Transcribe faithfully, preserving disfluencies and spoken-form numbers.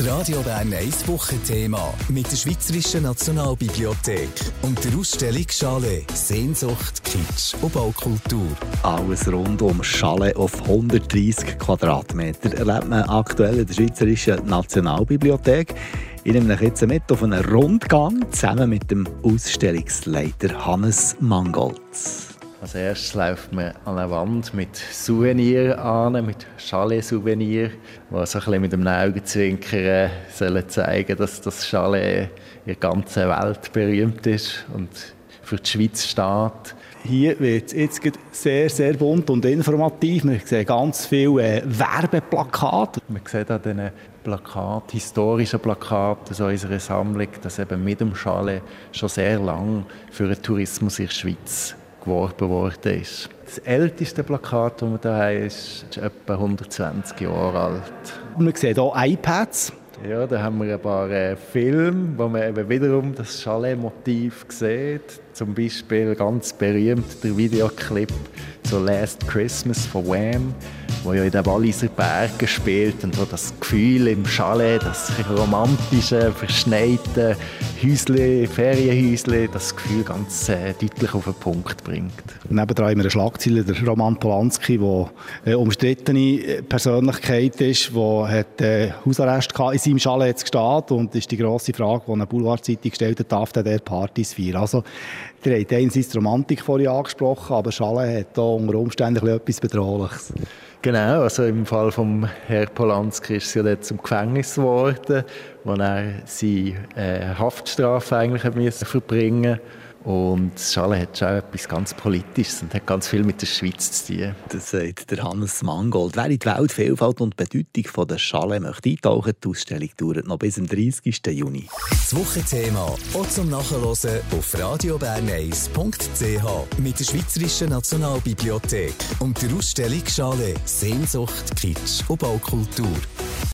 Das Radio Bern eins Wochenthema mit der Schweizerischen Nationalbibliothek und der Ausstellung Chalet, Sehnsucht, Kitsch und Baukultur. Alles rund um Chalet auf hundertdreissig Quadratmeter erlebt man aktuell in der Schweizerischen Nationalbibliothek. Ich nehme euch jetzt mit auf einen Rundgang zusammen mit dem Ausstellungsleiter Hannes Mangolds. Als erstes läuft man an der Wand mit Souvenirs an, mit Chalet-Souvenirs, die so ein bisschen mit einem Augenzwinkern sollen zeigen, dass das Chalet in der ganzen Welt berühmt ist und für die Schweiz steht. Hier wird es jetzt sehr, sehr bunt und informativ. Wir sehen ganz viele äh, Werbeplakate. Man sieht an diesen Plakaten, historischen Plakaten so unserer Sammlung, dass eben mit dem Chalet schon sehr lange für den Tourismus in der Schweiz geworben worden ist. Das älteste Plakat, das wir hier haben, ist, ist etwa hundertzwanzig Jahre alt. Und man sieht auch iPads. Ja, da haben wir ein paar äh, Filme, wo man eben wiederum das Chalet-Motiv sieht. Zum Beispiel ganz berühmt der Videoclip zu «Last Christmas» von Wham, wo ja in den Walliser Bergen spielt und wo das Gefühl im Chalet, das romantische, verschneite Häusle, Ferienhäusle, das Gefühl ganz äh, deutlich auf den Punkt bringt. Nebendran haben wir eine Schlagzeile, der Roman Polanski, der eine umstrittene Persönlichkeit ist, der hat äh, Hausarrest in seinem Chalet jetzt gesteht und ist die grosse Frage, die eine Boulevardzeitung gestellt hat, darf der Partys feiern? Also, ihr habt einerseits die Romantik vorhin angesprochen, aber Chalet hat hier unter Umständen etwas Bedrohliches. Genau, also im Fall von Herrn Polanski ist es ja dort zum Gefängnis geworden, wo er seine äh, Haftstrafe eigentlich hat müssen verbringen musste. Und das Chalet hat schon etwas ganz Politisches und hat ganz viel mit der Schweiz zu tun. Das sagt der Hannes Mangold. Wer in die Weltvielfalt und Bedeutung der Chalet möchte eintauchen, die Ausstellung dauert noch bis zum dreißigsten Juni. Das Wochenthema auch zum Nachhören auf radio bern eins punkt c h mit der Schweizerischen Nationalbibliothek und der Ausstellung Chalet, Sehnsucht, Kitsch und Baukultur.